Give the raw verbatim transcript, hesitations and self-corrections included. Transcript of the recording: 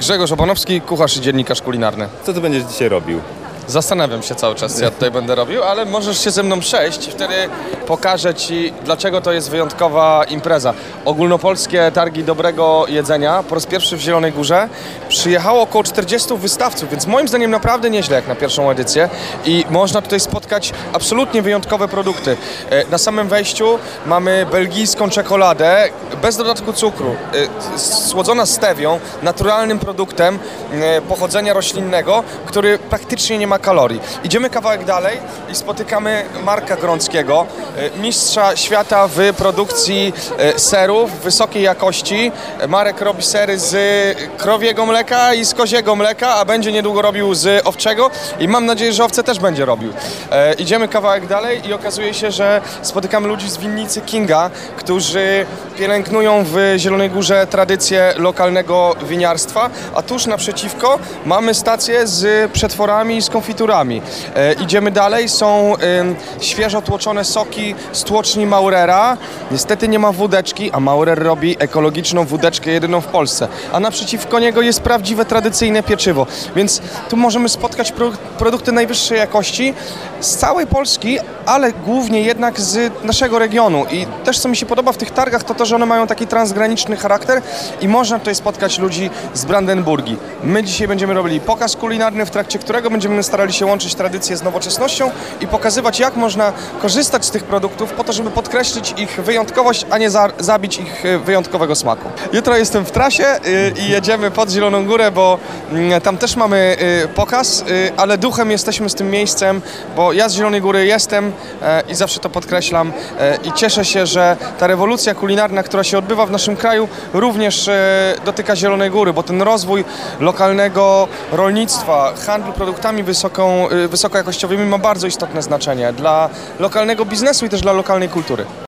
Grzegorz Opanowski, kucharz i dziennikarz kulinarny. Co ty będziesz dzisiaj robił? Zastanawiam się cały czas, co ja tutaj będę robił, ale możesz się ze mną przejść i wtedy pokażę Ci, dlaczego to jest wyjątkowa impreza. Ogólnopolskie Targi Dobrego Jedzenia po raz pierwszy w Zielonej Górze. Przyjechało około czterdziestu wystawców, więc moim zdaniem naprawdę nieźle jak na pierwszą edycję i można tutaj spotkać absolutnie wyjątkowe produkty. Na samym wejściu mamy belgijską czekoladę bez dodatku cukru, słodzona stewią, naturalnym produktem pochodzenia roślinnego, który praktycznie nie ma kalorii. Idziemy kawałek dalej i spotykamy Marka Grąckiego, mistrza świata w produkcji serów wysokiej jakości. Marek robi sery z krowiego mleka i z koziego mleka, a będzie niedługo robił z owczego i mam nadzieję, że owce też będzie robił. E, idziemy kawałek dalej i okazuje się, że spotykamy ludzi z winnicy Kinga, którzy pielęgnują w Zielonej Górze tradycję lokalnego winiarstwa, a tuż naprzeciwko mamy stację z przetworami i z konfiturami. E, idziemy dalej, są e, świeżo tłoczone soki z tłoczni Maurera. Niestety nie ma wódeczki, a Maurer robi ekologiczną wódeczkę jedyną w Polsce. A naprzeciwko niego jest prawdziwe, tradycyjne pieczywo. Więc tu możemy spotkać pro, produkty najwyższej jakości z całej Polski, ale głównie jednak z naszego regionu. I też co mi się podoba w tych targach, to to, że one mają taki transgraniczny charakter i można tutaj spotkać ludzi z Brandenburgii. My dzisiaj będziemy robili pokaz kulinarny, w trakcie którego będziemy starali się łączyć tradycję z nowoczesnością i pokazywać, jak można korzystać z tych produktów po to, żeby podkreślić ich wyjątkowość, a nie za, zabić ich wyjątkowego smaku. Jutro jestem w trasie yy, i jedziemy pod Zieloną Górę, bo yy, tam też mamy yy, pokaz, yy, ale duchem jesteśmy z tym miejscem, bo ja z Zielonej Góry jestem yy, i zawsze to podkreślam yy, i cieszę się, że ta rewolucja kulinarna, która się odbywa w naszym kraju, również yy, dotyka Zielonej Góry, bo ten rozwój lokalnego rolnictwa, handlu produktami wysoką, yy, wysokojakościowymi ma bardzo istotne znaczenie dla lokalnego biznesu i też dla lokalnej kultury.